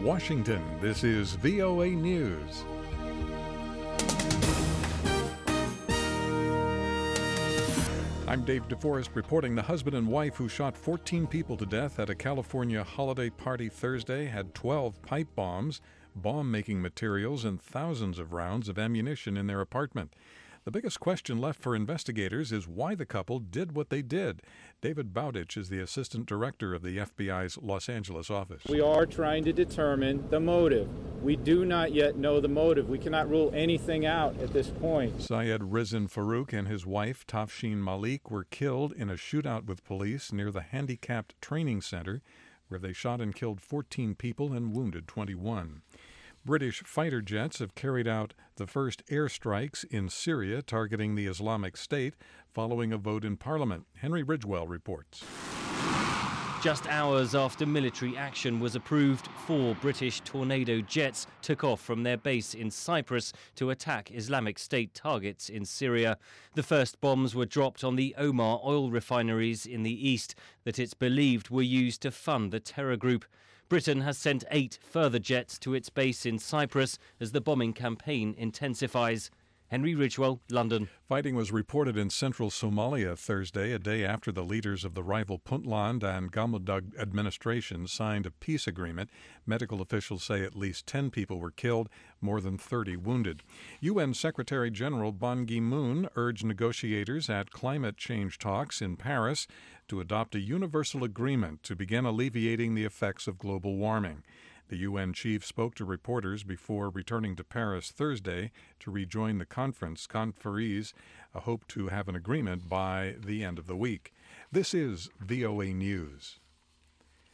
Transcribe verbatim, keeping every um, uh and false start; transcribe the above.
Washington, this is V O A News. I'm Dave DeForest reporting the husband and wife who shot fourteen people to death at a California holiday party Thursday had twelve pipe bombs, bomb-making materials, and thousands of rounds of ammunition in their apartment. The biggest question left for investigators is why the couple did what they did. David Bowditch is the assistant director of the F B I's Los Angeles office. We are trying to determine the motive. We do not yet know the motive. We cannot rule anything out at this point. Syed Rizin Farouk and his wife, Tafshin Malik, were killed in a shootout with police near the Handicapped Training Center, where they shot and killed fourteen people and wounded twenty-one. British fighter jets have carried out the first airstrikes in Syria targeting the Islamic State following a vote in Parliament. Henry Ridgewell reports. Just hours after military action was approved, four British Tornado jets took off from their base in Cyprus to attack Islamic State targets in Syria. The first bombs were dropped on the Omar oil refineries in the east that it's believed were used to fund the terror group. Britain has sent eight further jets to its base in Cyprus as the bombing campaign intensifies. Henry Ridgewell, London. Fighting was reported in central Somalia Thursday, a day after the leaders of the rival Puntland and Galmudug administrations signed a peace agreement. Medical officials say at least ten people were killed, more than thirty wounded. U N Secretary General Ban Ki-moon urged negotiators at climate change talks in Paris to adopt a universal agreement to begin alleviating the effects of global warming. The U N chief spoke to reporters before returning to Paris Thursday to rejoin the conference. Conferees hope to have an agreement by the end of the week. This is V O A News.